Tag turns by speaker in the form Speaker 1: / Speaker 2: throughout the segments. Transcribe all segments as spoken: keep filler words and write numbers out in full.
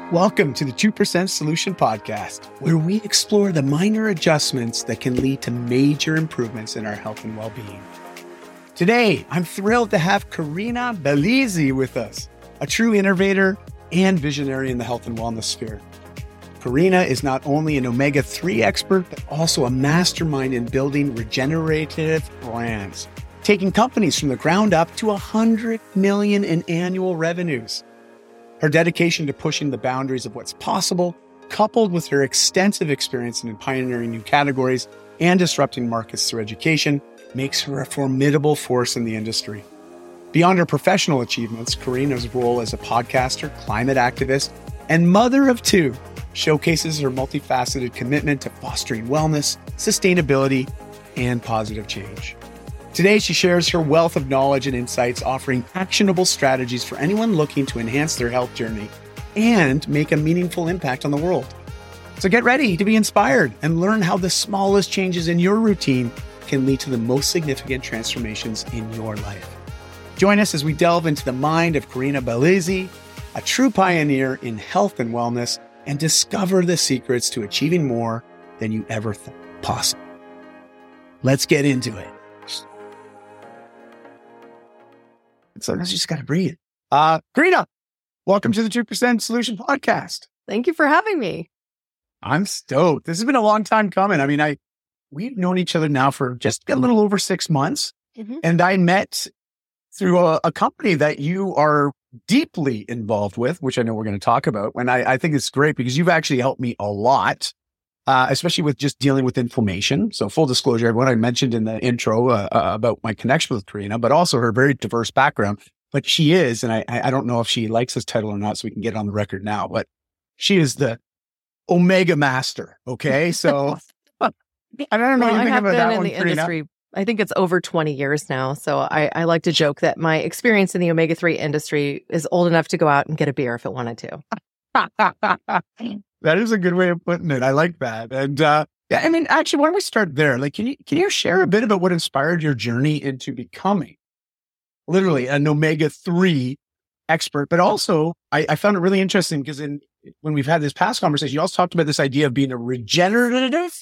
Speaker 1: Welcome to the two percent Solution Podcast, where we explore the minor adjustments that can lead to major improvements in our health and well-being. Today, I'm thrilled to have Karina Bellizzi with us, a true innovator and visionary in the health and wellness sphere. Karina is not only an omega three expert, but also a mastermind in building regenerative brands, taking companies from the ground up to one hundred million in annual revenues. Her dedication to pushing the boundaries of what's possible, coupled with her extensive experience in pioneering new categories and disrupting markets through education, makes her a formidable force in the industry. Beyond her professional achievements, Karina's role as a podcaster, climate activist, and mother of two showcases her multifaceted commitment to fostering wellness, sustainability, and positive change. Today, she shares her wealth of knowledge and insights, offering actionable strategies for anyone looking to enhance their health journey and make a meaningful impact on the world. So get ready to be inspired and learn how the smallest changes in your routine can lead to the most significant transformations in your life. Join us as we delve into the mind of Karina Bellizzi, a true pioneer in health and wellness, and discover the secrets to achieving more than you ever thought possible. Let's get into it. Sometimes you just got to breathe. Uh, Karina, welcome to the two percent Solution Podcast.
Speaker 2: Thank you for having me.
Speaker 1: I'm stoked. This has been a long time coming. I mean, I we've known each other now for just a little over six months. Mm-hmm. And I met through a, a company that you are deeply involved with, which I know we're going to talk about. And I, I think it's great because you've actually helped me a lot, uh, especially with just dealing with inflammation. So full disclosure, everyone, I mentioned in the intro uh, uh, about my connection with Karina, but also her very diverse background. But she is, and I, I don't know if she likes this title or not, so we can get it on the record now, but she is the Omega Master. Okay. So I don't know
Speaker 2: well,
Speaker 1: anything
Speaker 2: I have
Speaker 1: about
Speaker 2: been
Speaker 1: that
Speaker 2: in
Speaker 1: one,
Speaker 2: the
Speaker 1: Karina.
Speaker 2: industry. I think it's over twenty years now. So I, I like to joke that my experience in the omega three industry is old enough to go out and get a beer if it wanted to.
Speaker 1: That is a good way of putting it. I like that. And uh, yeah, I mean, actually, why don't we start there? Like, can you can you share a bit about what inspired your journey into becoming literally an omega three expert? But also, I, I found it really interesting because in when we've had this past conversation, you also talked about this idea of being a regenerative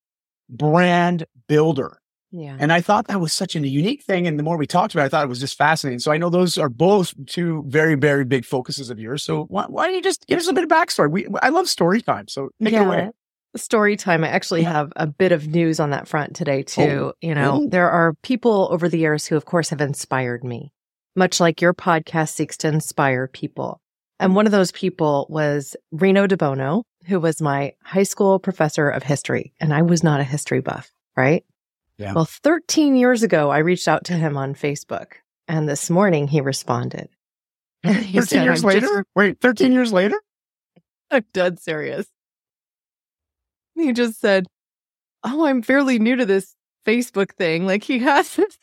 Speaker 1: brand builder.
Speaker 2: Yeah.
Speaker 1: And I thought that was such a unique thing. And the more we talked about it, I thought it was just fascinating. So I know those are both two very, very big focuses of yours. So why, why don't you just give us a bit of backstory? We, I love story time. So take
Speaker 2: yeah.
Speaker 1: it away.
Speaker 2: Story time. I actually have a bit of news on that front today too.
Speaker 1: Oh.
Speaker 2: You know,
Speaker 1: Oh.
Speaker 2: there are people over the years who of course have inspired me, much like your podcast seeks to inspire people. And one of those people was Reno DeBono, who was my high school professor of history. And I was not a history buff, right?
Speaker 1: Yeah.
Speaker 2: Well, thirteen years ago, I reached out to him on Facebook, and this morning he responded. And he
Speaker 1: thirteen
Speaker 2: said,
Speaker 1: years
Speaker 2: I'm
Speaker 1: later?
Speaker 2: just-
Speaker 1: Wait, thirteen years later?
Speaker 2: I'm dead serious. He just said, oh, I'm fairly new to this Facebook thing. Like he has this.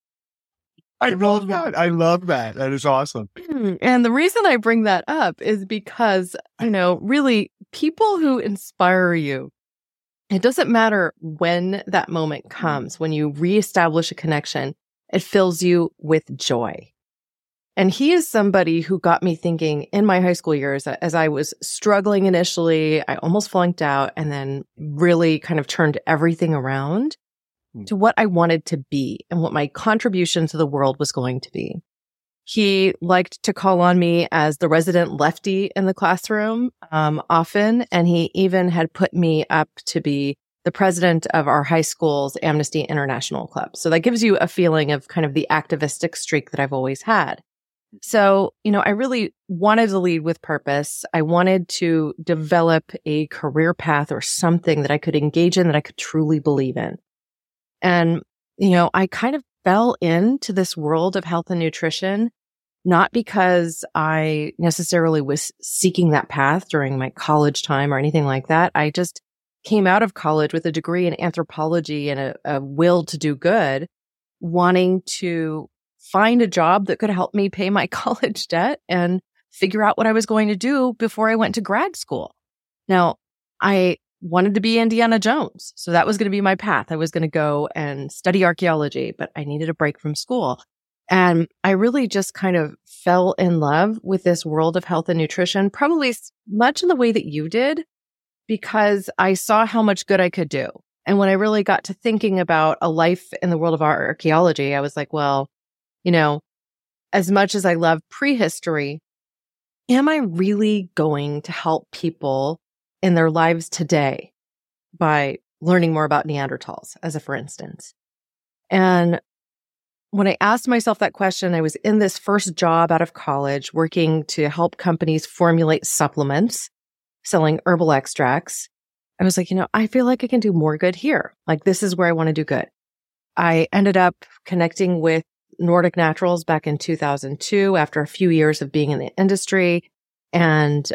Speaker 1: I love that. I love that. That is awesome.
Speaker 2: And the reason I bring that up is because, you know, really people who inspire you, it doesn't matter when that moment comes, when you reestablish a connection, it fills you with joy. And he is somebody who got me thinking in my high school years, as I was struggling initially, I almost flunked out and then really kind of turned everything around to what I wanted to be and what my contribution to the world was going to be. He liked to call on me as the resident lefty in the classroom um, often, and he even had put me up to be the president of our high school's Amnesty International Club. So that gives you a feeling of kind of the activistic streak that I've always had. So, you know, I really wanted to lead with purpose. I wanted to develop a career path or something that I could engage in, that I could truly believe in. And, you know, I kind of fell into this world of health and nutrition, not because I necessarily was seeking that path during my college time or anything like that. I just came out of college with a degree in anthropology and a, a will to do good, wanting to find a job that could help me pay my college debt and figure out what I was going to do before I went to grad school. Now, I wanted to be Indiana Jones. So that was going to be my path. I was going to go and study archaeology, but I needed a break from school. And I really just kind of fell in love with this world of health and nutrition, probably s- much in the way that you did, because I saw how much good I could do. And when I really got to thinking about a life in the world of our archaeology, I was like, well, you know, as much as I love prehistory, am I really going to help people in their lives today by learning more about Neanderthals, as a for instance? And when I asked myself that question, I was in this first job out of college working to help companies formulate supplements, selling herbal extracts. I was like, you know, I feel like I can do more good here. Like, this is where I want to do good. I ended up connecting with Nordic Naturals back in two thousand two after a few years of being in the industry, and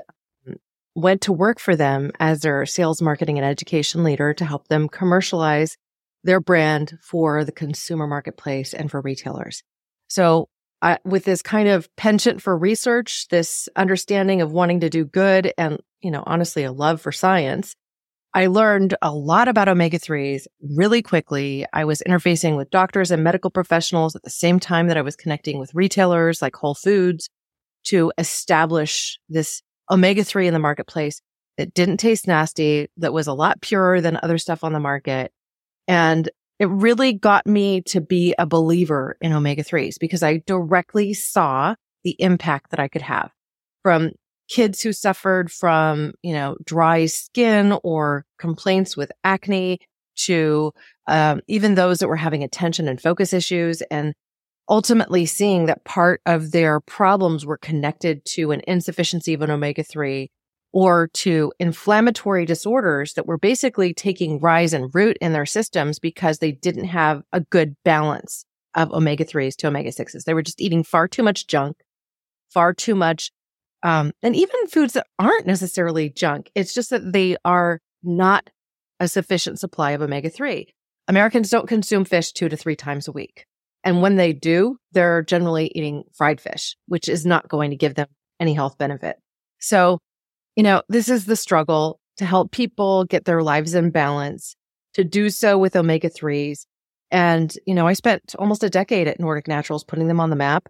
Speaker 2: went to work for them as their sales, marketing, and education leader to help them commercialize their brand for the consumer marketplace and for retailers. So I, with this kind of penchant for research, this understanding of wanting to do good, and, you know, honestly, a love for science, I learned a lot about omega threes really quickly. I was interfacing with doctors and medical professionals at the same time that I was connecting with retailers like Whole Foods to establish this omega three in the marketplace that didn't taste nasty, that was a lot purer than other stuff on the market. And it really got me to be a believer in omega threes because I directly saw the impact that I could have, from kids who suffered from, you know, dry skin or complaints with acne to um, even those that were having attention and focus issues, and ultimately seeing that part of their problems were connected to an insufficiency of an omega three or to inflammatory disorders that were basically taking rise and root in their systems because they didn't have a good balance of omega threes to omega sixes. They were just eating far too much junk, far too much, um, and even foods that aren't necessarily junk. It's just that they are not a sufficient supply of omega three. Americans don't consume fish two to three times a week. And when they do, they're generally eating fried fish, which is not going to give them any health benefit. So, you know, this is the struggle to help people get their lives in balance, to do so with omega threes. And, you know, I spent almost a decade at Nordic Naturals putting them on the map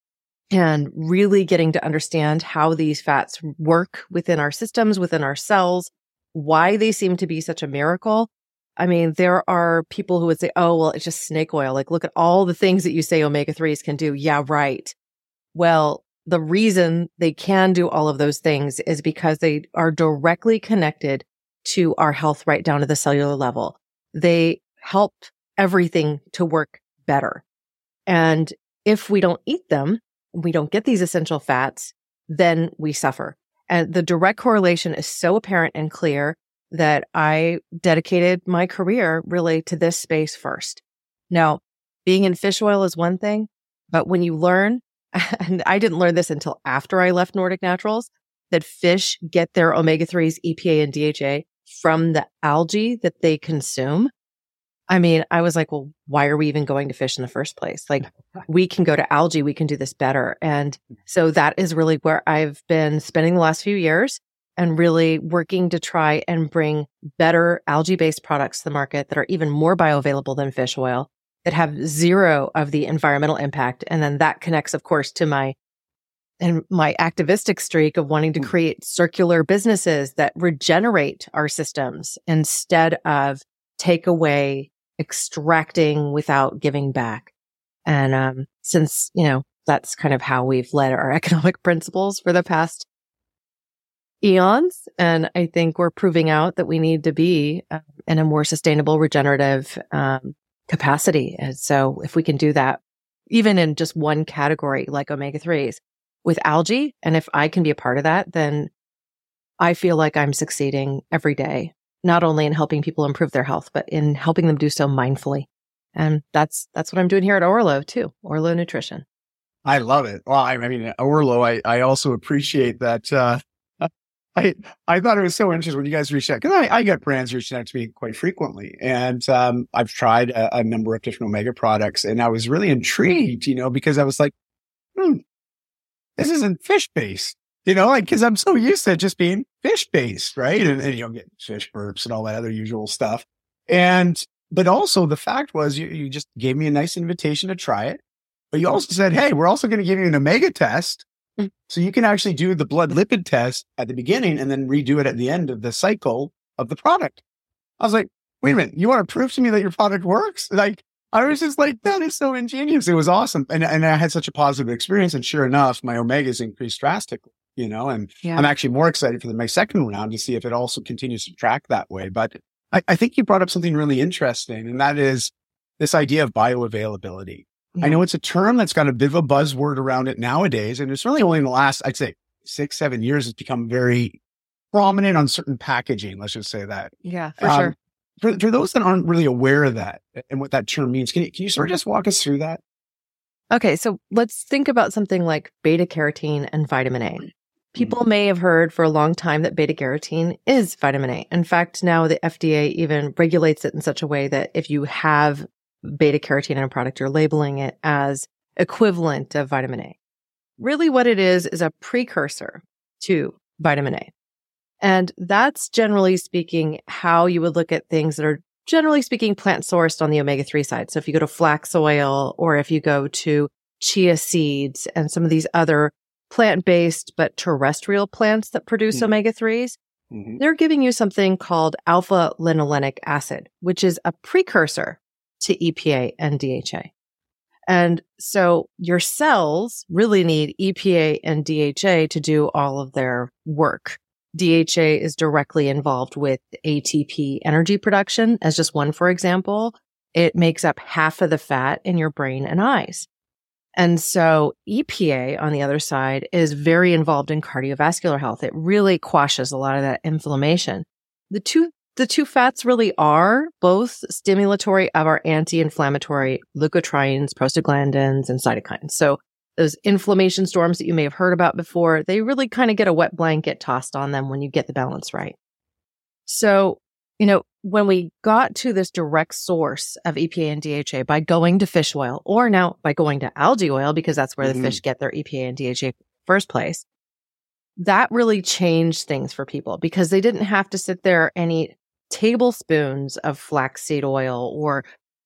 Speaker 2: and really getting to understand how these fats work within our systems, within our cells, why they seem to be such a miracle. I mean, there are people who would say, oh, well, it's just snake oil. Like, look at all the things that you say omega threes can do. Yeah, right. Well, the reason they can do all of those things is because they are directly connected to our health right down to the cellular level. They help everything to work better. And if we don't eat them, we don't get these essential fats, then we suffer. And the direct correlation is so apparent and clear that I dedicated my career really to this space first. Now, being in fish oil is one thing, but when you learn, and I didn't learn this until after I left Nordic Naturals, that fish get their omega threes, E P A, and D H A from the algae that they consume. I mean, I was like, well, why are we even going to fish in the first place? Like, we can go to algae, we can do this better. And so that is really where I've been spending the last few years and really working to try and bring better algae-based products to the market that are even more bioavailable than fish oil, that have zero of the environmental impact. And then that connects, of course, to my and my activistic streak of wanting to create circular businesses that regenerate our systems instead of take away, extracting without giving back. And um, since, you know, that's kind of how we've led our economic principles for the past eons. And I think we're proving out that we need to be uh, in a more sustainable, regenerative um, capacity. And so if we can do that, even in just one category like omega threes with algae, and if I can be a part of that, then I feel like I'm succeeding every day, not only in helping people improve their health, but in helping them do so mindfully. And that's that's what I'm doing here at Orlo too, Orlo Nutrition.
Speaker 1: I love it. Well, I mean, Orlo, I, I also appreciate that. Uh, I I thought it was so interesting when you guys reached out, because I, I get brands reaching out to me quite frequently. And um, I've tried a, a number of different omega products, and I was really intrigued, you know, because I was like, hmm, this isn't fish-based, you know, like, because I'm so used to just being fish-based, right? And, and, you know, get fish burps and all that other usual stuff. And, but also the fact was you, you just gave me a nice invitation to try it. But you also said, hey, we're also going to give you an omega test. Mm. So you can actually do the blood lipid test at the beginning and then redo it at the end of the cycle of the product. I was like, wait a minute, you want to prove to me that your product works? Like, I was just like, that is so ingenious. It was awesome. And, and I had such a positive experience. And sure enough, my omegas increased drastically, you know, and yeah. I'm actually more excited for the, my second round to see if it also continues to track that way. But I, I think you brought up something really interesting, and that is this idea of bioavailability. Yeah. I know it's a term that's got a bit of a buzzword around it nowadays. And it's really only in the last, I'd say six, seven years, it's become very prominent on certain packaging. Let's just say that.
Speaker 2: Yeah, for
Speaker 1: um,
Speaker 2: sure.
Speaker 1: For, for those that aren't really aware of that and what that term means, can you, can you sort of just walk us through that?
Speaker 2: Okay, so let's think about something like beta carotene and vitamin A. People mm-hmm. may have heard for a long time that beta carotene is vitamin A. In fact, now the F D A even regulates it in such a way that if you have beta carotene in a product, you're labeling it as equivalent of vitamin A. Really what it is is a precursor to vitamin A. And that's generally speaking how you would look at things that are generally speaking plant sourced on the omega three side. So if you go to flax oil or if you go to chia seeds and some of these other plant-based but terrestrial plants that produce mm-hmm. omega threes, mm-hmm. they're giving you something called alpha linolenic acid, which is a precursor to E P A and D H A. And so your cells really need E P A and D H A to do all of their work. D H A is directly involved with A T P energy production. As just one, for example, it makes up half of the fat in your brain and eyes. And so E P A, on the other side, is very involved in cardiovascular health. It really quashes a lot of that inflammation. The two, the two fats really are both stimulatory of our anti-inflammatory leukotrienes, prostaglandins, and cytokines. So those inflammation storms that you may have heard about before, they really kind of get a wet blanket tossed on them when you get the balance right. So, you know, when we got to this direct source of E P A and D H A by going to fish oil, or now by going to algae oil, because that's where mm-hmm. the fish get their E P A and D H A in the first place, that really changed things for people because they didn't have to sit there and eat tablespoons of flaxseed oil or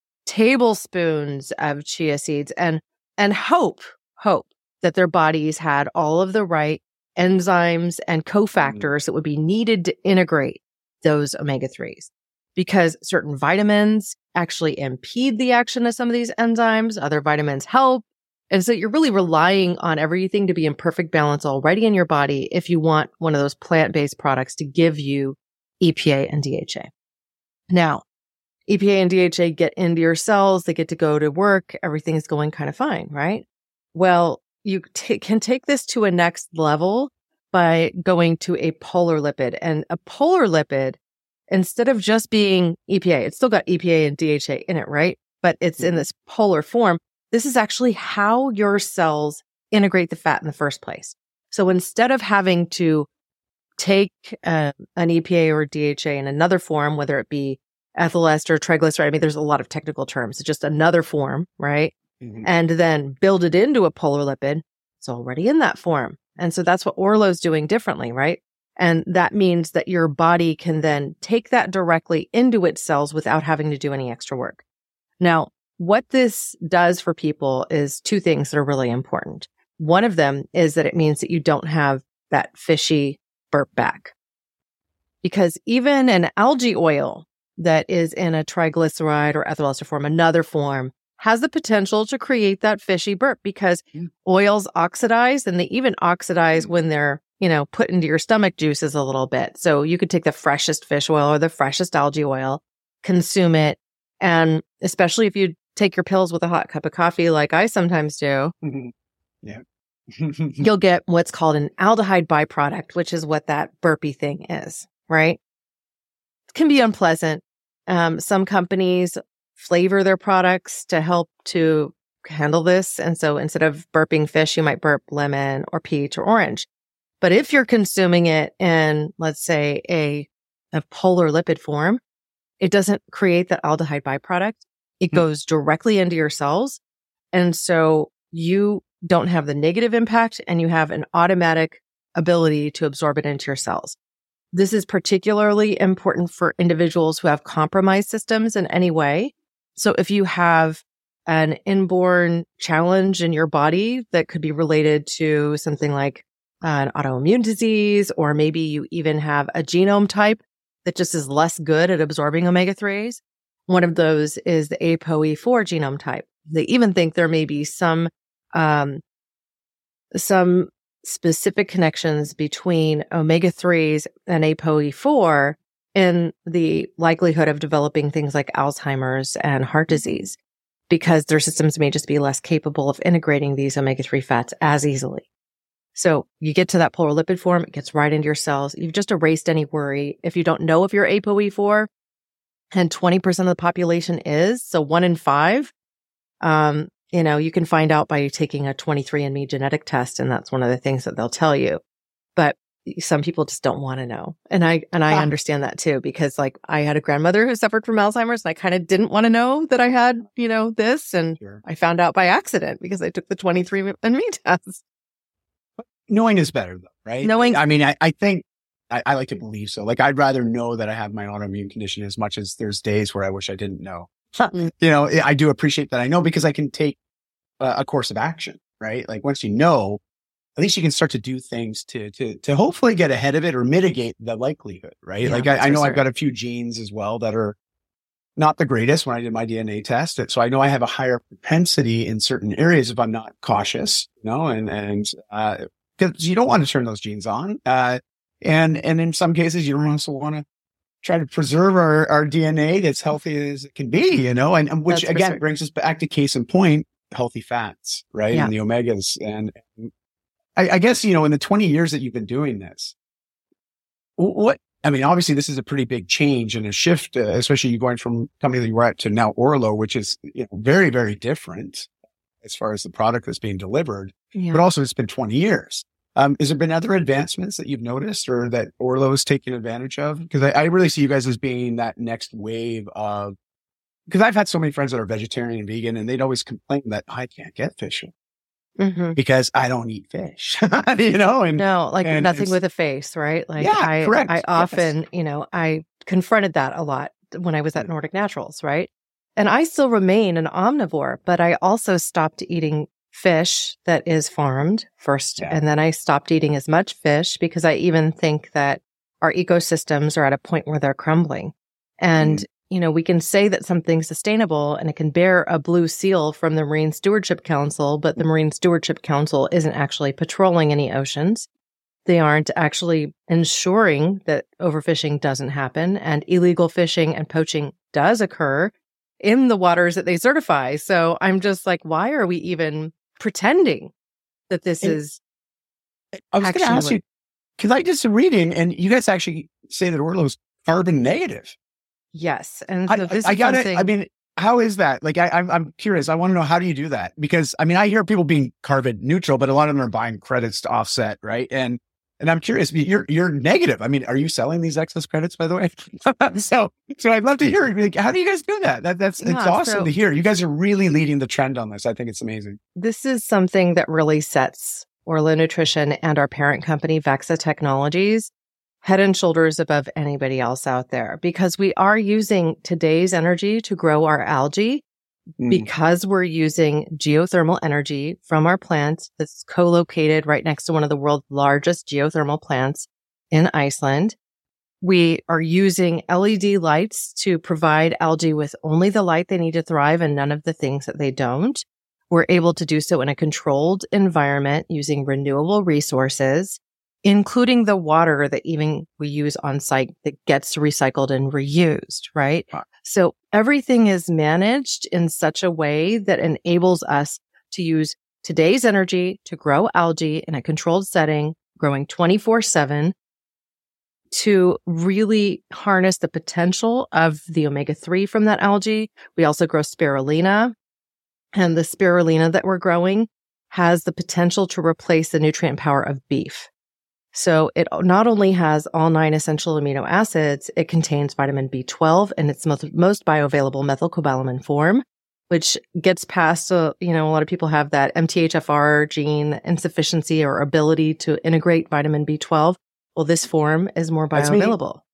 Speaker 2: tablespoons of chia seeds and, and hope hope that their bodies had all of the right enzymes and cofactors mm-hmm. that would be needed to integrate those omega threes. Because certain vitamins actually impede the action of some of these enzymes, other vitamins help. And so you're really relying on everything to be in perfect balance already in your body if you want one of those plant-based products to give you E P A and D H A. Now, E P A and D H A get into your cells, they get to go to work, everything is going kind of fine, right? Well, you t- can take this to a next level by going to a polar lipid. And a polar lipid, instead of just being E P A, it's still got E P A and D H A in it, right? But it's in this polar form. This is actually how your cells integrate the fat in the first place. So instead of having to take uh, an E P A or D H A in another form, whether it be ethyl ester, triglyceride, I mean, there's a lot of technical terms. It's just another form, right? Mm-hmm. And then build it into a polar lipid, it's already in that form. And so that's what Orlo's doing differently, right? And that means that your body can then take that directly into its cells without having to do any extra work. Now, what this does for people is two things that are really important. One of them is that it means that you don't have that fishy burp back. Because even an algae oil that is in a triglyceride or ethyl ester form, another form, has the potential to create that fishy burp because mm. oils oxidize, and they even oxidize when they're, you know, put into your stomach juices a little bit. So you could take the freshest fish oil or the freshest algae oil, consume it, and especially if you take your pills with a hot cup of coffee like I sometimes do,
Speaker 1: mm-hmm. yeah,
Speaker 2: you'll get what's called an aldehyde byproduct, which is what that burpy thing is, right? It can be unpleasant. Um, some companies flavor their products to help to handle this. And so instead of burping fish, you might burp lemon or peach or orange. But if you're consuming it in, let's say, a, a polar lipid form, it doesn't create that aldehyde byproduct. It mm-hmm. goes directly into your cells. And so you don't have the negative impact and you have an automatic ability to absorb it into your cells. This is particularly important for individuals who have compromised systems in any way. So if you have an inborn challenge in your body that could be related to something like an autoimmune disease, or maybe you even have a genome type that just is less good at absorbing omega threes. One of those is the A P O E four genome type. They even think there may be some, um, some specific connections between omega threes and A P O E four in the likelihood of developing things like Alzheimer's and heart disease, because their systems may just be less capable of integrating these omega three fats as easily. So you get to that polar lipid form, it gets right into your cells. You've just erased any worry. If you don't know if you're A P O E four, and twenty percent of the population is, so one in five, um, you know, you can find out by taking a twenty-three and me genetic test, and that's one of the things that they'll tell you. But some people just don't want to know. And I, and I ah. understand that too, because like I had a grandmother who suffered from Alzheimer's, and I kind of didn't want to know that I had, you know, this. And sure. I found out by accident because I took the twenty-three and me test.
Speaker 1: Knowing is better though, right?
Speaker 2: Knowing.
Speaker 1: I mean, I, I think I, I like to believe so. Like I'd rather know that I have my autoimmune condition as much as there's days where I wish I didn't know. You know, I do appreciate that I know, because I can take a, a course of action, right? Like once you know, at least you can start to do things to, to, to hopefully get ahead of it or mitigate the likelihood, right? Yeah, like I, I know I've got a few genes as well that are not the greatest when I did my D N A test. So I know I have a higher propensity in certain areas if I'm not cautious, you know, and, and, uh, because you don't want to turn those genes on. Uh, and, and in some cases, you don't also want to try to preserve our, our D N A that's healthy as it can be, you know, and, and which again certain. brings us back to case in point, healthy fats, right? Yeah. And the omegas. And, and I, I guess, you know, in the twenty years that you've been doing this, what, I mean, obviously this is a pretty big change and a shift, uh, especially you going from company that you were at to now Orlo, which is, you know, very, very different as far as the product that's being delivered, yeah. but also it's been twenty years. Um, has there been other advancements that you've noticed or that Orlo is taking advantage of? Because I, I really see you guys as being that next wave of, because I've had so many friends that are vegetarian and vegan, and they'd always complain that I can't get fish mm-hmm. because I don't eat fish, you know? And
Speaker 2: no, like
Speaker 1: and
Speaker 2: nothing with a face, right? Like
Speaker 1: yeah,
Speaker 2: I,
Speaker 1: correct.
Speaker 2: I often,
Speaker 1: yes.
Speaker 2: you know, I confronted that a lot when I was at Nordic Naturals, right? And I still remain an omnivore, but I also stopped eating fish that is farmed first. Yeah. And then I stopped eating as much fish because I even think that our ecosystems are at a point where they're crumbling. And, mm. you know, we can say that something's sustainable and it can bear a blue seal from the Marine Stewardship Council, but the Marine Stewardship Council isn't actually patrolling any oceans. They aren't actually ensuring that overfishing doesn't happen, and illegal fishing and poaching does occur in the waters that they certify. So I'm just like, why are we even pretending that this and is
Speaker 1: I was going to ask you, because I did some reading and you guys actually say that Orlo's carbon negative.
Speaker 2: Yes. And so this
Speaker 1: I, I
Speaker 2: is
Speaker 1: got
Speaker 2: something...
Speaker 1: it. I mean, how is that? Like, I, I'm, I'm curious. I want to know, how do you do that? Because I mean, I hear people being carbon neutral, but a lot of them are buying credits to offset, right? And And I'm curious, you're, you're negative. I mean, are you selling these excess credits, by the way? so, so I'd love to hear, like, how do you guys do that? That that's, yeah, it's awesome so, to hear. You guys are really leading the trend on this. I think it's amazing.
Speaker 2: This is something that really sets Orlo Nutrition and our parent company, Vexa Technologies, head and shoulders above anybody else out there, because we are using today's energy to grow our algae. Mm. Because we're using geothermal energy from our plant that's co-located right next to one of the world's largest geothermal plants in Iceland. We are using L E D lights to provide algae with only the light they need to thrive and none of the things that they don't. We're able to do so in a controlled environment using renewable resources, including the water that even we use on site that gets recycled and reused, right? Wow. So everything is managed in such a way that enables us to use today's energy to grow algae in a controlled setting, growing twenty-four seven, to really harness the potential of the omega three from that algae. We also grow spirulina, and the spirulina that we're growing has the potential to replace the nutrient power of beef. So it not only has all nine essential amino acids, it contains vitamin B twelve in its most, most bioavailable methylcobalamin form, which gets past, uh, you know, a lot of people have that M T H F R gene insufficiency or ability to integrate vitamin B twelve. Well, this form is more bioavailable,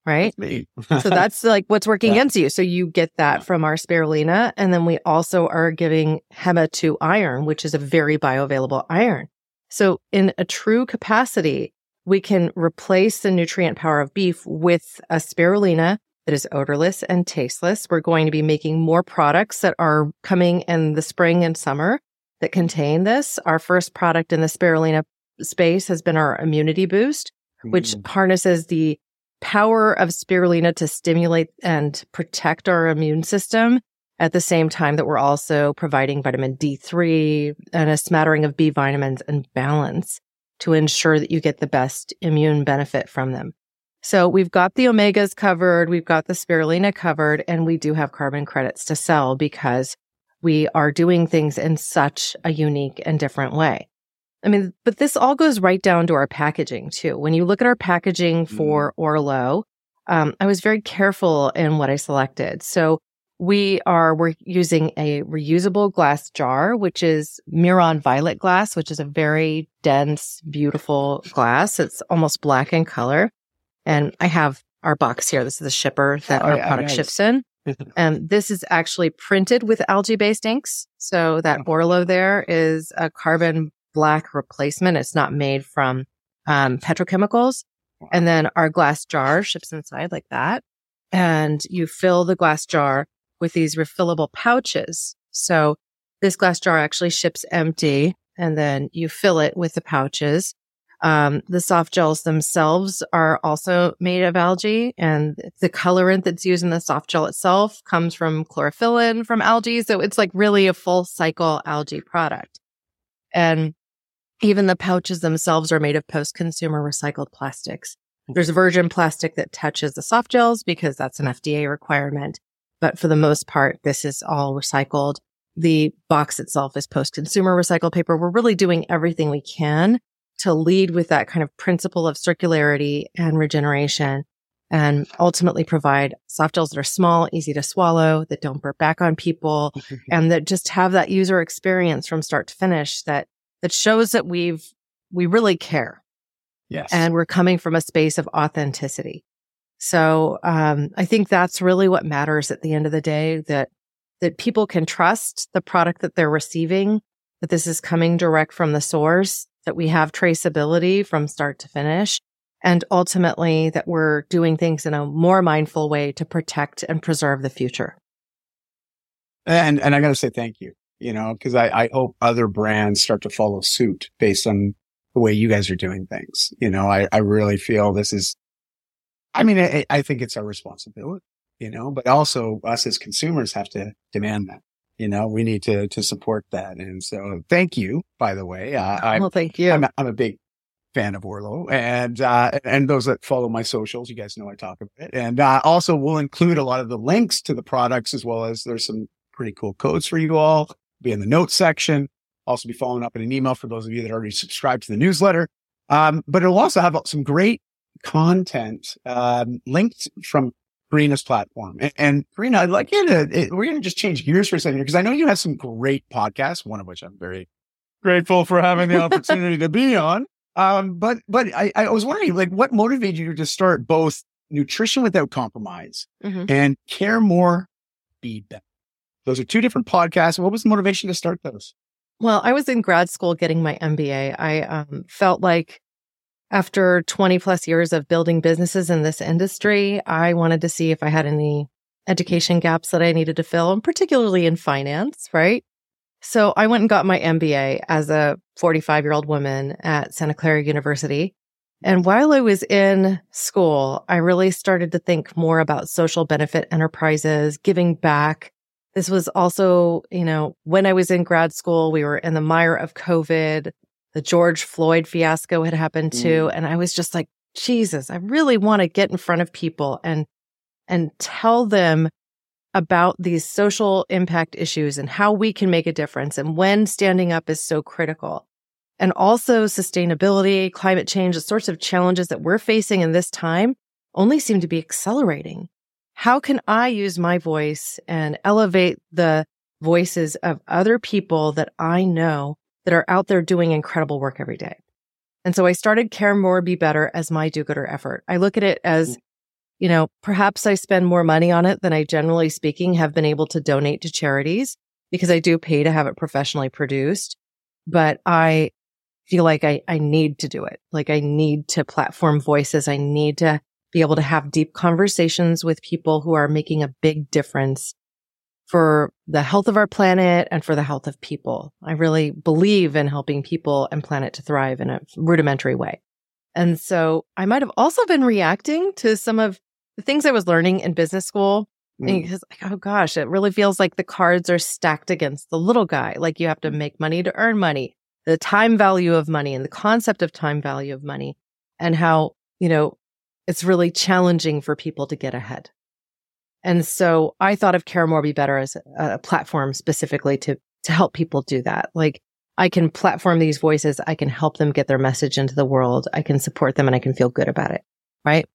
Speaker 2: right? So that's like what's working yeah. against you. So you get that yeah. from our spirulina. And then we also are giving Hema two iron, which is a very bioavailable iron. So in a true capacity, we can replace the nutrient power of beef with a spirulina that is odorless and tasteless. We're going to be making more products that are coming in the spring and summer that contain this. Our first product in the spirulina space has been our immunity boost, which mm. harnesses the power of spirulina to stimulate and protect our immune system at the same time that we're also providing vitamin D three and a smattering of B vitamins and balance to ensure that you get the best immune benefit from them. So we've got the omegas covered, we've got the spirulina covered, and we do have carbon credits to sell because we are doing things in such a unique and different way. I mean, but this all goes right down to our packaging too. When you look at our packaging for Orlo, um, I was very careful in what I selected. So we are we're using a reusable glass jar, which is Miron Violet glass, which is a very dense, beautiful glass. It's almost black in color. And I have our box here. This is the shipper that oh, our yeah, product nice. ships in. And this is actually printed with algae-based inks. So that Orlo there is a carbon black replacement. It's not made from um, petrochemicals. And then our glass jar ships inside like that. And you fill the glass jar with these refillable pouches. So this glass jar actually ships empty, and then you fill it with the pouches. Um, the soft gels themselves are also made of algae, and the colorant that's used in the soft gel itself comes from chlorophyllin from algae. So it's like really a full cycle algae product. And even the pouches themselves are made of post-consumer recycled plastics. There's virgin plastic that touches the soft gels because that's an F D A requirement. But for the most part, this is all recycled. The box itself is post-consumer recycled paper. We're really doing everything we can to lead with that kind of principle of circularity and regeneration, and ultimately provide soft gels that are small, easy to swallow, that don't burp back on people, and that just have that user experience from start to finish that that shows that we've we really care.
Speaker 1: Yes.
Speaker 2: And we're coming from a space of authenticity. So um, I think that's really what matters at the end of the day, that that people can trust the product that they're receiving, that this is coming direct from the source, that we have traceability from start to finish, and ultimately that we're doing things in a more mindful way to protect and preserve the future.
Speaker 1: And and I got to say thank you, you know, because I, I hope other brands start to follow suit based on the way you guys are doing things. You know, I, I really feel this is, I mean, I, I think it's our responsibility, you know, but also us as consumers have to demand that. You know, we need to, to support that. And so thank you, by the way. Uh, I'm,
Speaker 2: well, thank you.
Speaker 1: I'm a, I'm a big fan of Orlo, and, uh, and those that follow my socials, you guys know I talk about it. And, uh, also we'll include a lot of the links to the products, as well as there's some pretty cool codes for you all. Be in the notes section. Also be following up in an email for those of you that already subscribed to the newsletter. Um, but it'll also have some great content, um, linked from Karina's platform. And, and Karina, I'd like you to, it, we're going to just change gears for a second here, because I know you have some great podcasts, one of which I'm very grateful for having the opportunity to be on. Um, but, but I, I was wondering, like, what motivated you to start both Nutrition Without Compromise mm-hmm. and Care More, Be Better? Those are two different podcasts. What was the motivation to start those?
Speaker 2: Well, I was in grad school getting my M B A. I um, felt like after twenty plus years of building businesses in this industry, I wanted to see if I had any education gaps that I needed to fill, and particularly in finance, right? So I went and got my M B A as a forty-five-year-old woman at Santa Clara University. And while I was in school, I really started to think more about social benefit enterprises, giving back. This was also, you know, when I was in grad school, we were in the mire of COVID. The George Floyd fiasco had happened too. Mm. And I was just like, Jesus, I really want to get in front of people and, and tell them about these social impact issues and how we can make a difference and when standing up is so critical. And also sustainability, climate change, the sorts of challenges that we're facing in this time only seem to be accelerating. How can I use my voice and elevate the voices of other people that I know that are out there doing incredible work every day? And so I started Care More, Be Better as my do-gooder effort. I look at it as you know, perhaps I spend more money on it than I generally speaking have been able to donate to charities because I do pay to have it professionally produced. But I feel like I, I need to do it. Like I need to platform voices. I need to be able to have deep conversations with people who are making a big difference for the health of our planet and for the health of people. I really believe in helping people and planet to thrive in a rudimentary way. And so I might have also been reacting to some of the things I was learning in business school mm. because, oh gosh, it really feels like the cards are stacked against the little guy. Like you have to make money to earn money, the time value of money and the concept of time value of money, and how, you know, it's really challenging for people to get ahead. And so I thought of Care More Be Better as a, a platform specifically to, to help people do that. Like I can platform these voices. I can help them get their message into the world. I can support them and I can feel good about it. Right.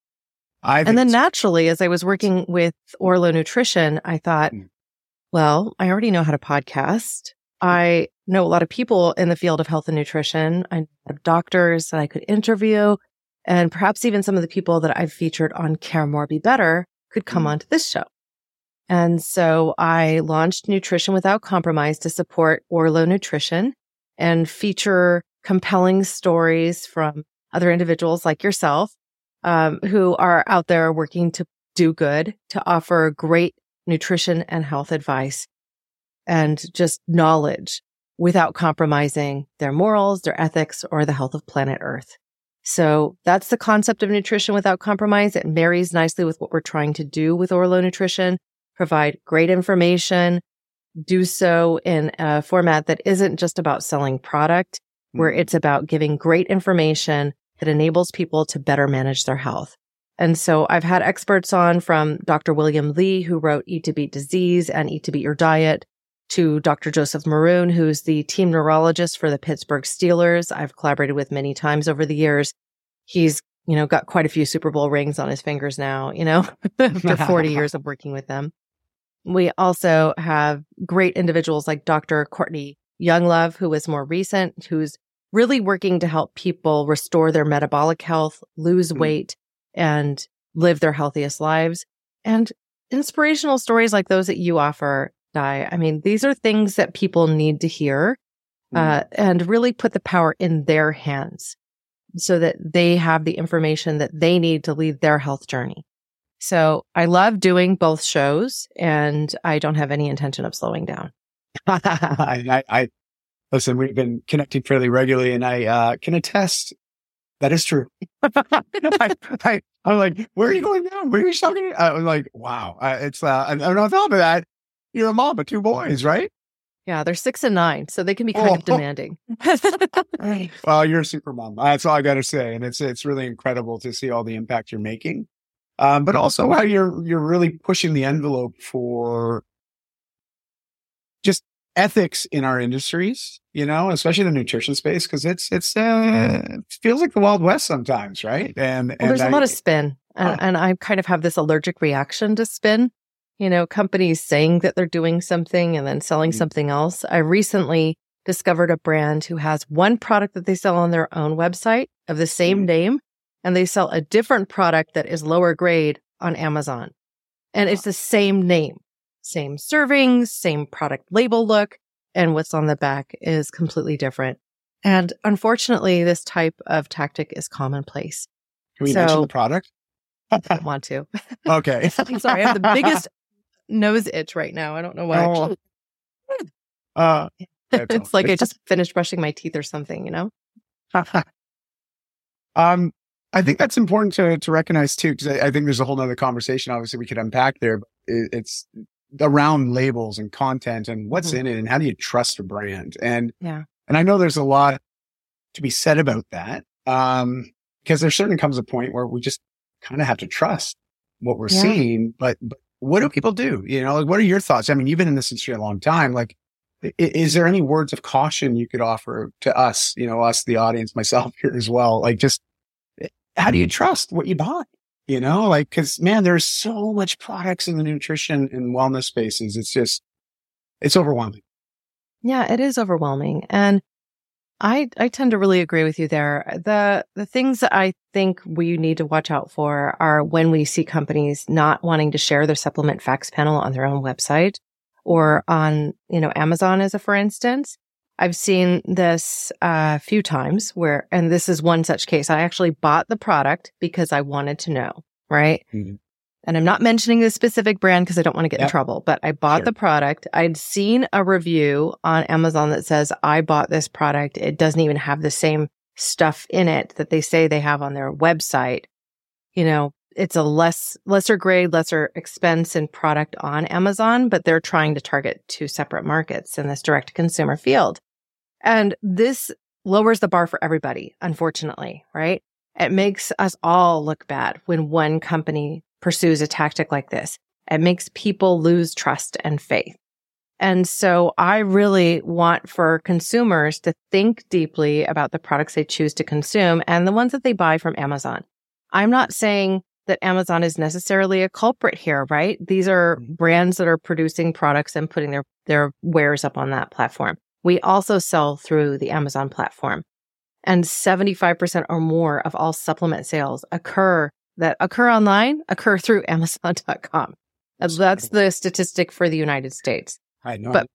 Speaker 2: I and then naturally, as I was working with Orlo Nutrition, I thought, well, I already know how to podcast. I know a lot of people in the field of health and nutrition. I have doctors that I could interview, and perhaps even some of the people that I've featured on Care More Be Better could come mm. onto this show. And so I launched Nutrition Without Compromise to support Orlo Nutrition and feature compelling stories from other individuals like yourself, um, who are out there working to do good, to offer great nutrition and health advice and just knowledge without compromising their morals, their ethics, or the health of planet Earth. So that's the concept of Nutrition Without Compromise. It marries nicely with what we're trying to do with Orlo Nutrition, provide great information, do so in a format that isn't just about selling product, mm-hmm. where it's about giving great information that enables people to better manage their health. And so I've had experts on from Doctor William Li, who wrote Eat to Beat Disease and Eat to Beat Your Diet, to Doctor Joseph Maroon, who's the team neurologist for the Pittsburgh Steelers. I've collaborated with many times over the years. He's, you know, got quite a few Super Bowl rings on his fingers now, you know, after forty years of working with them. We also have great individuals like Doctor Courtney Younglove, who is more recent, who's really working to help people restore their metabolic health, lose mm-hmm. weight, and live their healthiest lives. And inspirational stories like those that you offer, Di, I mean, these are things that people need to hear uh, mm. and really put the power in their hands so that they have the information that they need to lead their health journey. So I love doing both shows, and I don't have any intention of slowing down.
Speaker 1: I, I listen, we've been connecting fairly regularly, and I uh, can attest that is true. I, I, I'm like, where are you going now? Where are you talking? I was like, wow. Uh, it's uh, and on top of that, you're a mom of two boys, right?
Speaker 2: Yeah, they're six and nine, so they can be kind oh. of demanding.
Speaker 1: Well, you're a super mom. That's all I got to say, and it's it's really incredible to see all the impact you're making, um, but also how you're you're really pushing the envelope for just ethics in our industries. You know, especially the nutrition space, because it's it's uh, it feels like the Wild West sometimes, right? And,
Speaker 2: well,
Speaker 1: and
Speaker 2: there's
Speaker 1: I,
Speaker 2: a lot of spin,
Speaker 1: uh,
Speaker 2: and, and I kind of have this allergic reaction to spin. You know, companies saying that they're doing something and then selling mm-hmm. something else. I recently discovered a brand who has one product that they sell on their own website of the same mm-hmm. name, and they sell a different product that is lower grade on Amazon. And it's the same name, same servings, same product label look, and what's on the back is completely different. And unfortunately, this type of tactic is commonplace.
Speaker 1: Can we
Speaker 2: so,
Speaker 1: mention the product?
Speaker 2: I don't want to.
Speaker 1: Okay.
Speaker 2: I'm sorry. I have the biggest nose itch right now. I don't know why.
Speaker 1: Oh. Uh,
Speaker 2: it's like I just finished brushing my teeth or something, you know?
Speaker 1: um, I think that's important to to recognize too, because I, I think there's a whole nother conversation, obviously, we could unpack there. But it, it's around labels and content and what's mm-hmm. in it and how do you trust a brand? And,
Speaker 2: yeah.
Speaker 1: and I know there's a lot to be said about that. Um, because there certainly comes a point where we just kind of have to trust what we're yeah. seeing, but, but what do people do? You know, like, what are your thoughts? I mean, you've been in this industry a long time. Like, is, is there any words of caution you could offer to us, you know, us, the audience, myself here as well? Like, just how do you trust what you buy? You know, like, cause man, there's so much products in the nutrition and wellness spaces. It's just, it's overwhelming.
Speaker 2: Yeah, it is overwhelming. And I, I tend to really agree with you there. The the things that I think we need to watch out for are when we see companies not wanting to share their supplement facts panel on their own website or on, you know, Amazon as a for instance. I've seen this uh, a few times where, and this is one such case, I actually bought the product because I wanted to know, right? Mm-hmm. And I'm not mentioning this specific brand because I don't want to get yep. in trouble, but I bought sure. the product. I'd seen a review on Amazon that says, I bought this product. It doesn't even have the same stuff in it that they say they have on their website. You know, it's a less, lesser grade, lesser expense and product on Amazon, but they're trying to target two separate markets in this direct to consumer field. And this lowers the bar for everybody, unfortunately, right? It makes us all look bad when one company pursues a tactic like this. It makes people lose trust and faith. And so I really want for consumers to think deeply about the products they choose to consume and the ones that they buy from Amazon. I'm not saying that Amazon is necessarily a culprit here, right? These are brands that are producing products and putting their, their wares up on that platform. We also sell through the Amazon platform. And seventy-five percent or more of all supplement sales occur that occur online, occur through Amazon dot com. That's the statistic for the United States.
Speaker 1: I know.
Speaker 2: But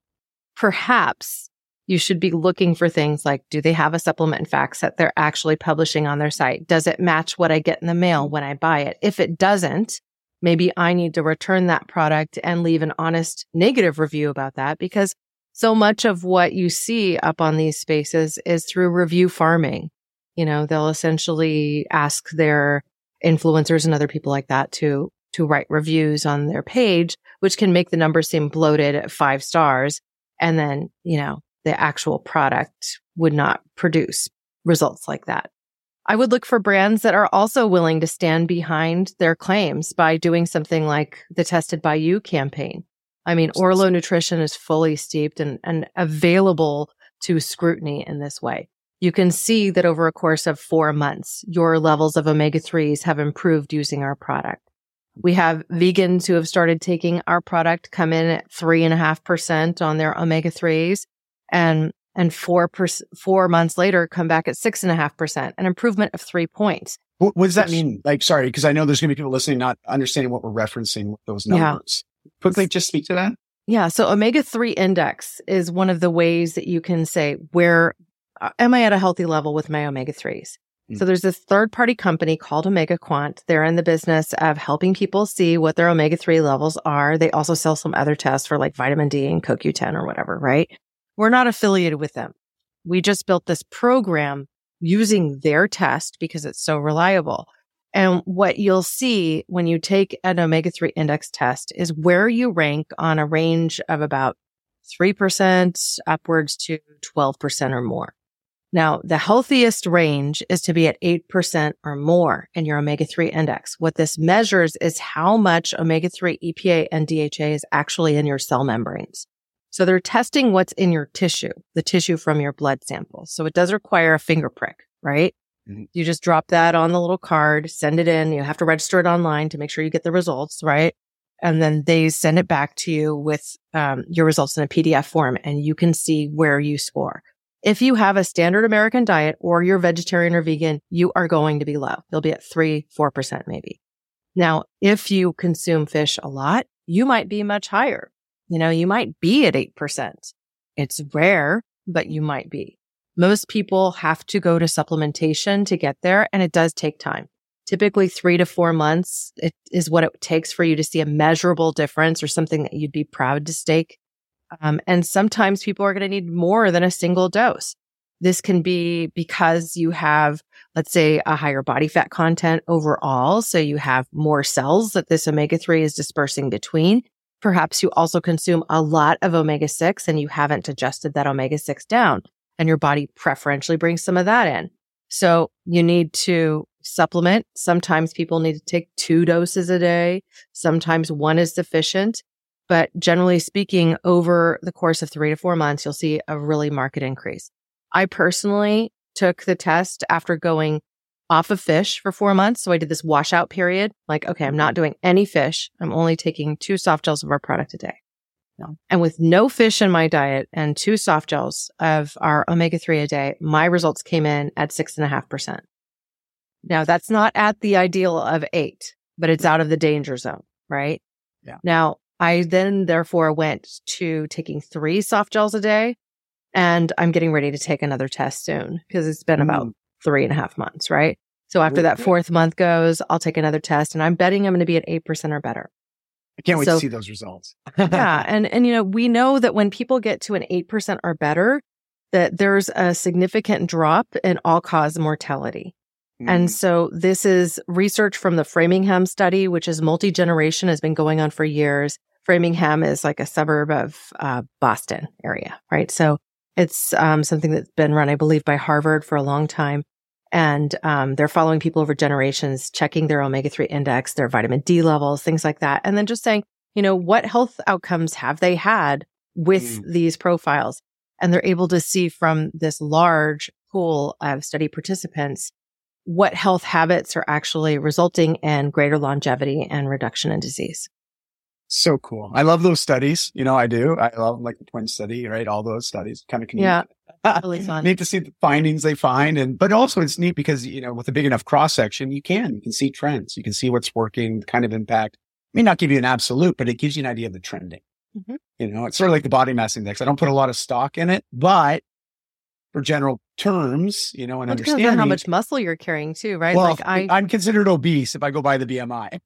Speaker 2: perhaps you should be looking for things like, do they have a supplement facts that they're actually publishing on their site? Does it match what I get in the mail when I buy it? If it doesn't, maybe I need to return that product and leave an honest negative review about that, because so much of what you see up on these spaces is through review farming. You know, they'll essentially ask their influencers and other people like that to to write reviews on their page, which can make the numbers seem bloated at five stars. And then, you know, the actual product would not produce results like that. I would look for brands that are also willing to stand behind their claims by doing something like the Tested by You campaign. I mean, Orlo Nutrition is fully steeped and, and available to scrutiny in this way. You can see that over a course of four months, your levels of omega threes have improved using our product. We have vegans who have started taking our product, come in at three and a half percent on their omega threes, and and four per, four months later come back at six and a half percent, an improvement of three points.
Speaker 1: What, what does that mean? Like, sorry, because I know there's going to be people listening not understanding what we're referencing with those numbers. Yeah. Quickly, just speak to that.
Speaker 2: Yeah. So omega three index is one of the ways that you can say, where uh, am I at a healthy level with my omega threes? Mm. So there's this third party company called Omega Quant. They're in the business of helping people see what their omega three levels are. They also sell some other tests for like vitamin D and C O Q ten or whatever, right? We're not affiliated with them. We just built this program using their test because it's so reliable. And what you'll see when you take an omega three index test is where you rank on a range of about three percent upwards to twelve percent or more. Now, the healthiest range is to be at eight percent or more in your omega three index. What this measures is how much omega three E P A and D H A is actually in your cell membranes. So they're testing what's in your tissue, the tissue from your blood sample. So it does require a finger prick, right? Mm-hmm. You just drop that on the little card, send it in. You have to register it online to make sure you get the results, right? And then they send it back to you with um, your results in a P D F form, and you can see where you score. If you have a standard American diet or you're vegetarian or vegan, you are going to be low. You'll be at three, four percent maybe. Now, if you consume fish a lot, you might be much higher. You know, you might be at eight percent. It's rare, but you might be. Most people have to go to supplementation to get there, and it does take time. Typically three to four months it is what it takes for you to see a measurable difference or something that you'd be proud to stake. Um, and sometimes people are going to need more than a single dose. This can be because you have, let's say, a higher body fat content overall. So you have more cells that this omega three is dispersing between. Perhaps you also consume a lot of omega six and you haven't adjusted that omega six down, and your body preferentially brings some of that in. So you need to supplement. Sometimes people need to take two doses a day. Sometimes one is sufficient. But generally speaking, over the course of three to four months, you'll see a really marked increase. I personally took the test after going off of fish for four months. So I did this washout period. Like, okay, I'm not doing any fish. I'm only taking two soft gels of our product a day.
Speaker 1: Yeah.
Speaker 2: And with no fish in my diet and two soft gels of our omega three a day, my results came in at six and a half percent. Now that's not at the ideal of eight, but it's out of the danger zone, right?
Speaker 1: Yeah.
Speaker 2: Now I then therefore went to taking three soft gels a day, and I'm getting ready to take another test soon because it's been mm. about three and a half months, right? So after that fourth month goes, I'll take another test, and I'm betting I'm going to be at eight percent or better.
Speaker 1: I can't wait
Speaker 2: so,
Speaker 1: to see those results.
Speaker 2: yeah. And, and, you know, we know that when people get to an eight percent or better, that there's a significant drop in all-cause mortality. Mm. And so this is research from the Framingham study, which is multi-generation, has been going on for years. Framingham is like a suburb of uh, Boston area, right? So it's um, something that's been run, I believe, by Harvard for a long time. And um, they're following people over generations, checking their omega three index, their vitamin D levels, things like that. And then just saying, you know, what health outcomes have they had with mm. these profiles? And they're able to see from this large pool of study participants what health habits are actually resulting in greater longevity and reduction in disease.
Speaker 1: So cool. I love those studies. You know, I do. I love like the twin study, right? All those studies kind of can
Speaker 2: yeah, really fun.
Speaker 1: Neat to see the findings they find. And, but also it's neat because, you know, with a big enough cross section, you can, you can see trends. You can see what's working, the kind of impact. It may not give you an absolute, but it gives you an idea of the trending. Mm-hmm. You know, it's sort of like the body mass index. I don't put a lot of stock in it, but for general terms, you know, and
Speaker 2: well,
Speaker 1: understanding.
Speaker 2: Depends on how much muscle you're carrying too, right?
Speaker 1: Well,
Speaker 2: like I,
Speaker 1: I'm considered obese if I go by the B M I,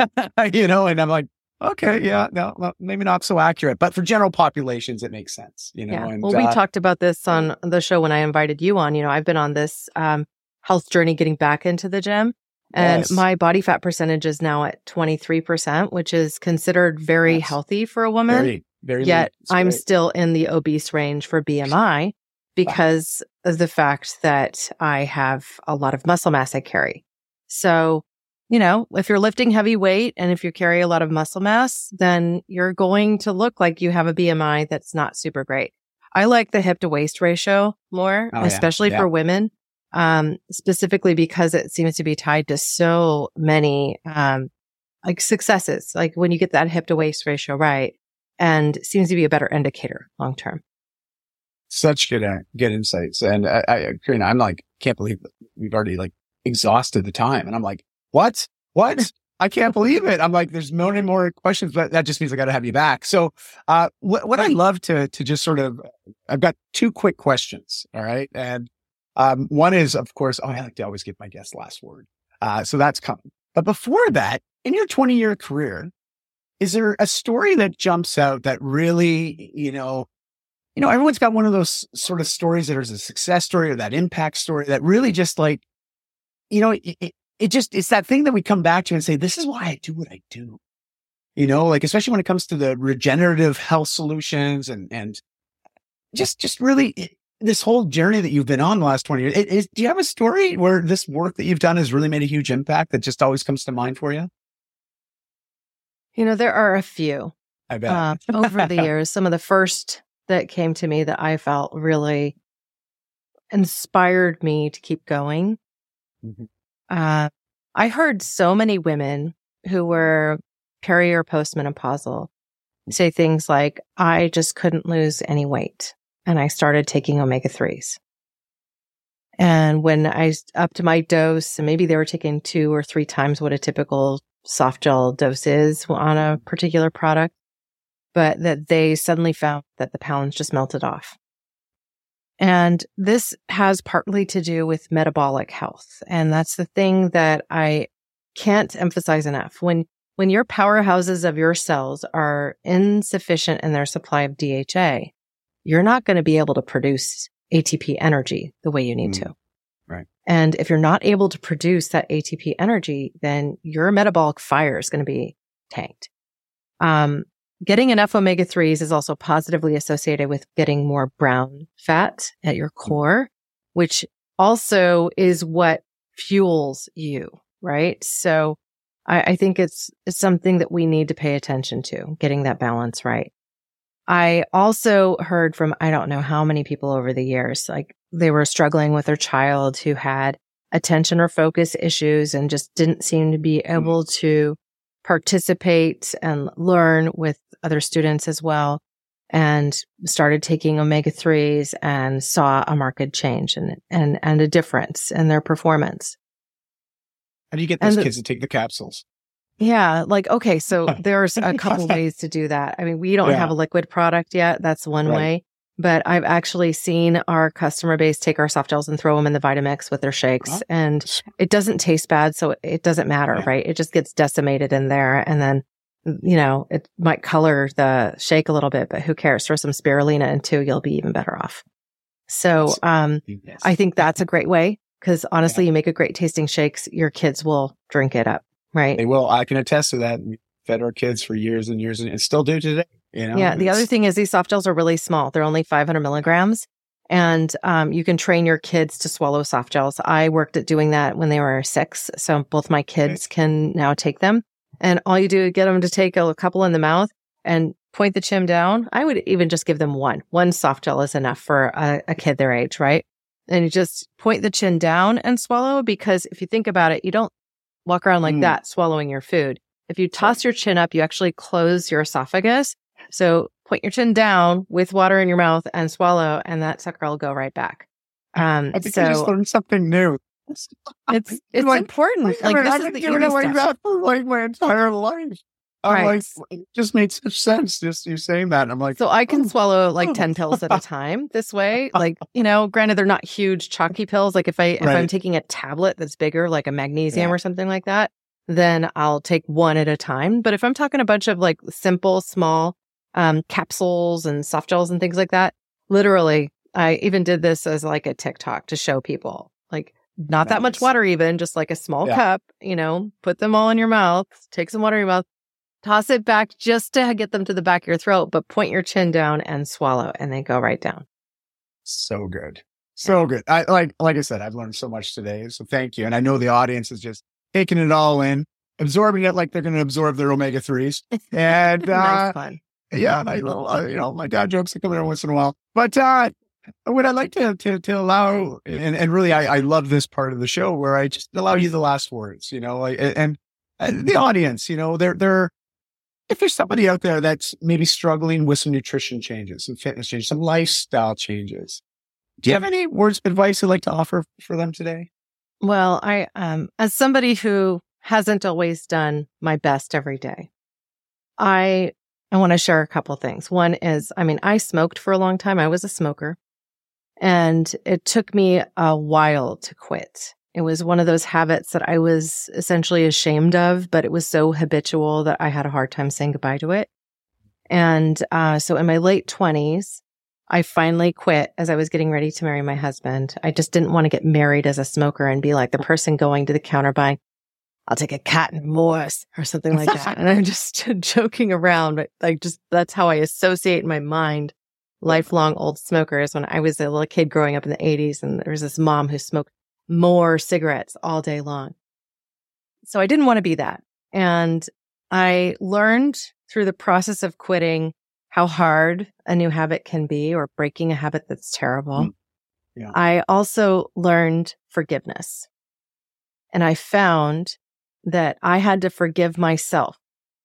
Speaker 1: you know, and I'm like, okay, yeah, no, no, maybe not so accurate, but for general populations, it makes sense, you know.
Speaker 2: Yeah.
Speaker 1: And,
Speaker 2: well, we
Speaker 1: uh,
Speaker 2: talked about this on the show when I invited you on. You know, I've been on this um, health journey, getting back into the gym, and
Speaker 1: yes.
Speaker 2: my body fat percentage is now at twenty-three percent, which is considered very
Speaker 1: yes.
Speaker 2: healthy for a woman.
Speaker 1: Very, very.
Speaker 2: Yet I'm
Speaker 1: great.
Speaker 2: still in the obese range for B M I because wow. of the fact that I have a lot of muscle mass I carry. So, you know, if you're lifting heavy weight and if you carry a lot of muscle mass, then you're going to look like you have a B M I that's not super great. I like the hip to waist ratio more,
Speaker 1: oh,
Speaker 2: especially
Speaker 1: yeah. Yeah.
Speaker 2: for women, um, specifically because it seems to be tied to so many, um, like successes, like when you get that hip to waist ratio right, and it seems to be a better indicator long term.
Speaker 1: Such good, uh, good insights. And I, I, Karina, I'm like, can't believe we've already like exhausted the time. And I'm like, what? What? I can't believe it. I'm like, there's many more questions, but that just means I got to have you back. So, uh, what, what I love to, to just sort of, I've got two quick questions. All right. And, um, one is, of course, oh, I like to always give my guest last word. Uh, so that's coming. But before that, in your twenty year career, is there a story that jumps out that really, you know, you know, everyone's got one of those sort of stories that is a success story or that impact story that really just like, you know, it, it, it just, it's that thing that we come back to and say, this is why I do what I do. You know, like, especially when it comes to the regenerative health solutions and, and just, just really it, this whole journey that you've been on the last twenty years. It, it, do you have a story where this work that you've done has really made a huge impact that just always comes to mind for you?
Speaker 2: You know, there are a few.
Speaker 1: I bet.
Speaker 2: Uh, over the years, some of the first that came to me that I felt really inspired me to keep going. Mm-hmm. Uh, I heard so many women who were peri or postmenopausal say things like, I just couldn't lose any weight. And I started taking omega threes. And when I upped my dose, and maybe they were taking two or three times what a typical soft gel dose is on a particular product, but that they suddenly found that the pounds just melted off. And this has partly to do with metabolic health. And that's the thing that I can't emphasize enough. When, when your powerhouses of your cells are insufficient in their supply of D H A, you're not going to be able to produce A T P energy the way you need mm. to.
Speaker 1: Right.
Speaker 2: And if you're not able to produce that A T P energy, then your metabolic fire is going to be tanked. Um, Getting enough omega threes is also positively associated with getting more brown fat at your core, which also is what fuels you, right? So I, I think it's, it's something that we need to pay attention to, getting that balance right. I also heard from, I don't know how many people over the years, like they were struggling with their child who had attention or focus issues and just didn't seem to be able to participate and learn with other students as well. and started taking omega threes and saw a marked change and, and, and a difference in their performance.
Speaker 1: How do you get those the, kids to take the capsules?
Speaker 2: Yeah. Like, okay. So there's a couple ways to do that. I mean, we don't yeah. have a liquid product yet. That's one right. way. But I've actually seen our customer base take our soft gels and throw them in the Vitamix with their shakes. Oh. And it doesn't taste bad. So it doesn't matter, yeah. right? It just gets decimated in there. And then, you know, it might color the shake a little bit, but who cares? Throw some spirulina in too. You'll be even better off. So um, yes. I think that's a great way because honestly, yeah. you make a great tasting shakes. Your kids will drink it up, right?
Speaker 1: They will. I can attest to that. We fed our kids for years and years and still do today. You know,
Speaker 2: yeah. The other thing is these soft gels are really small. They're only five hundred milligrams and um, you can train your kids to swallow soft gels. I worked at doing that when they were six. So both my kids okay. can now take them. And all you do is get them to take a couple in the mouth and point the chin down. I would even just give them one. One soft gel is enough for a, a kid their age, right? And you just point the chin down and swallow because if you think about it, you don't walk around like mm. that swallowing your food. If you toss your chin up, you actually close your esophagus. So point your chin down with water in your mouth and swallow, and that sucker will go right back. Um,
Speaker 1: I think
Speaker 2: so
Speaker 1: you just learned something new.
Speaker 2: It's it's like, important. Like, like this
Speaker 1: I've
Speaker 2: is
Speaker 1: been
Speaker 2: the
Speaker 1: doing it like that for like my entire life. I'm
Speaker 2: right.
Speaker 1: like, it just made such sense just you saying that. I'm like,
Speaker 2: so I can oh. swallow like ten pills at a time this way. Like, you know, granted they're not huge chalky pills. Like if I if right. I'm taking a tablet that's bigger, like a magnesium yeah. or something like that, then I'll take one at a time. But if I'm talking a bunch of like simple, small um, capsules and soft gels and things like that, literally, I even did this as like a TikTok to show people, like not nice. that much water, even just like a small yeah. cup, you know, put them all in your mouth, take some water in your mouth, toss it back just to get them to the back of your throat, but point your chin down and swallow and they go right down.
Speaker 1: So good. So good. I like, like I said, I've learned so much today. So thank you. And I know the audience is just taking it all in, absorbing it like they're going to absorb their omega threes. And, uh,
Speaker 2: fun.
Speaker 1: yeah, my little, uh, you know, my dad jokes that come in once in a while. But, uh, what I'd like to, to, to allow, and, and really, I, I love this part of the show where I just allow you the last words, you know, like, and, and the audience, you know, they're, they're, if there's somebody out there that's maybe struggling with some nutrition changes, some fitness changes, some lifestyle changes, do you have any words of advice you'd like to offer for them today?
Speaker 2: Well, I, um, as somebody who hasn't always done my best every day, I, I want to share a couple things. One is, I mean, I smoked for a long time. I was a smoker and it took me a while to quit. It was one of those habits that I was essentially ashamed of, but it was so habitual that I had a hard time saying goodbye to it. And, uh, so in my late twenties, I finally quit as I was getting ready to marry my husband. I just didn't want to get married as a smoker and be like the person going to the counter buying, I'll take a cat and Morse or something like that. And I'm just joking around, but like just that's how I associate in my mind lifelong old smokers. When I was a little kid growing up in the eighties and there was this mom who smoked more cigarettes all day long. So I didn't want to be that. And I learned through the process of quitting how hard a new habit can be or breaking a habit that's terrible. Mm. Yeah. I also learned forgiveness. And I found that I had to forgive myself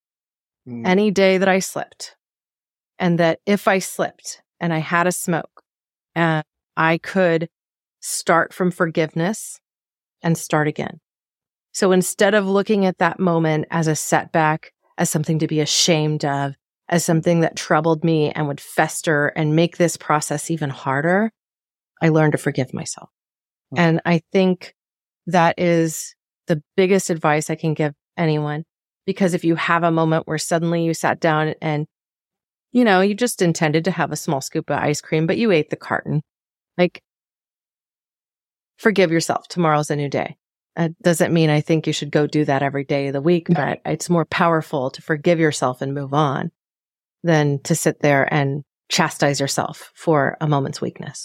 Speaker 2: mm. any day that I slipped. And that if I slipped and I had a smoke, and I could start from forgiveness and start again. So instead of looking at that moment as a setback, as something to be ashamed of, as something that troubled me and would fester and make this process even harder, I learned to forgive myself. Mm. And I think that is the biggest advice I can give anyone, because if you have a moment where suddenly you sat down and, you know, you just intended to have a small scoop of ice cream, but you ate the carton, like, forgive yourself. Tomorrow's a new day. It doesn't mean I think you should go do that every day of the week, but it's more powerful to forgive yourself and move on than to sit there and chastise yourself for a moment's weakness.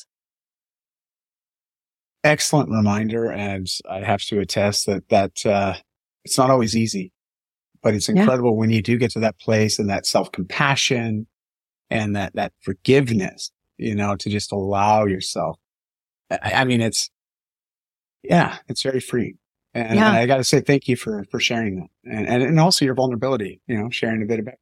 Speaker 1: Excellent reminder. And I have to attest that, that, uh, it's not always easy, but it's incredible yeah. when you do get to that place and that self-compassion and that, that forgiveness, you know, to just allow yourself. I, I mean, it's, yeah, it's very free. And, yeah. and I got to say thank you for, for sharing that. And, and, and also your vulnerability, you know, sharing a bit about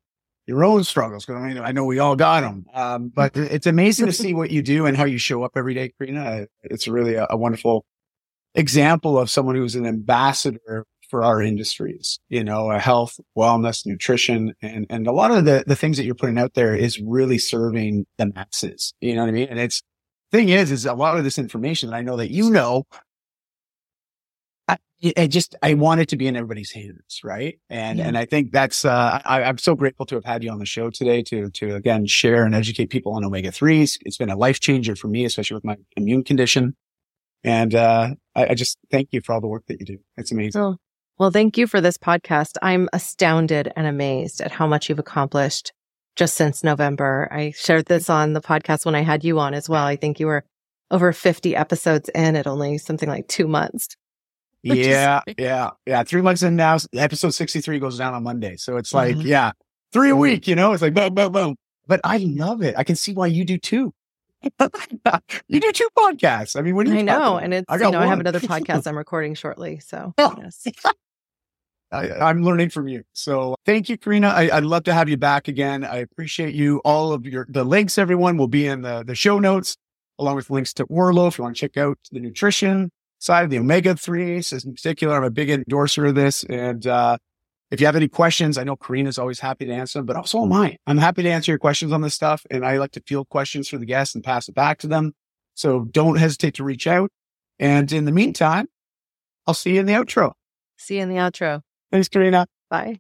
Speaker 1: your own struggles, because I mean, I know we all got them. Um, but it's amazing to see what you do and how you show up every day, Karina. It's really a, a wonderful example of someone who's an ambassador for our industries, you know, uh, health, wellness, nutrition, and, and a lot of the, the things that you're putting out there is really serving the masses. You know what I mean? And it's, thing is, is a lot of this information that I know that you know, I, I just, I want it to be in everybody's hands. Right. And, yeah. and I think that's, uh, I, I'm so grateful to have had you on the show today to, to again, share and educate people on omega threes. It's been a life changer for me, especially with my immune condition. And, uh, I, I just thank you for all the work that you do. It's amazing.
Speaker 2: Oh. Well, thank you for this podcast. I'm astounded and amazed at how much you've accomplished just since November. I shared this on the podcast when I had you on as well. I think you were over fifty episodes in at only something like two months.
Speaker 1: Yeah, is- yeah, yeah. Three months in now, episode sixty-three goes down on Monday. So it's like, mm-hmm. yeah, three a week, you know, it's like boom, boom, boom. But I love it. I can see why you do too. You do two podcasts. I mean, what do you
Speaker 2: I know. And it's, I you know, one. I have another podcast I'm recording shortly. So, yes.
Speaker 1: I, I'm learning from you. So thank you, Karina. I, I'd love to have you back again. I appreciate you. All of your, the links, everyone will be in the, the show notes, along with links to Orlo. If you want to check out the nutrition side of the omega threes, in particular, I'm a big endorser of this. And, uh, if you have any questions, I know Karina's always happy to answer them, but also am I. I'm happy to answer your questions on this stuff. And I like to field questions for the guests and pass it back to them. So don't hesitate to reach out. And in the meantime, I'll see you in the outro.
Speaker 2: See you in the outro.
Speaker 1: Thanks, Karina.
Speaker 2: Bye.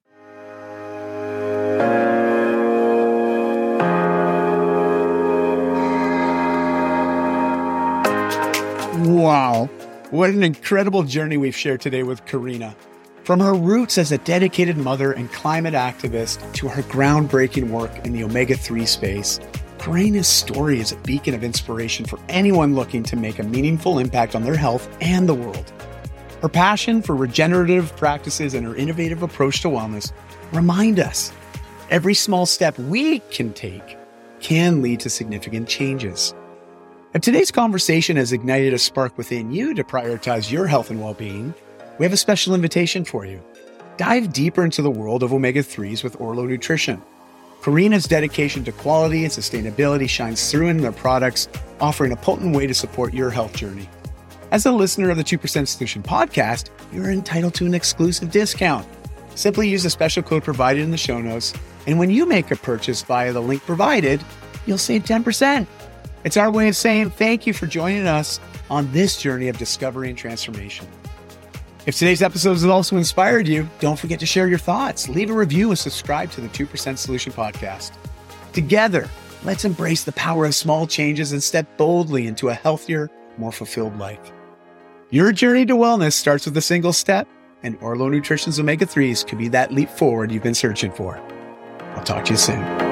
Speaker 1: Wow. What an incredible journey we've shared today with Karina. From her roots as a dedicated mother and climate activist to her groundbreaking work in the omega three space, Karina's story is a beacon of inspiration for anyone looking to make a meaningful impact on their health and the world. Her passion for regenerative practices and her innovative approach to wellness remind us every small step we can take can lead to significant changes. If today's conversation has ignited a spark within you to prioritize your health and well-being, we have a special invitation for you. Dive deeper into the world of omega threes with Orlo Nutrition. Karina's dedication to quality and sustainability shines through in their products, offering a potent way to support your health journey. As a listener of the two percent Solution podcast, you're entitled to an exclusive discount. Simply use the special code provided in the show notes, and when you make a purchase via the link provided, you'll save ten percent. It's our way of saying thank you for joining us on this journey of discovery and transformation. If today's episode has also inspired you, don't forget to share your thoughts, leave a review, and subscribe to the two percent Solution podcast. Together, let's embrace the power of small changes and step boldly into a healthier, more fulfilled life. Your journey to wellness starts with a single step, and Orlo Nutrition's omega threes could be that leap forward you've been searching for. I'll talk to you soon.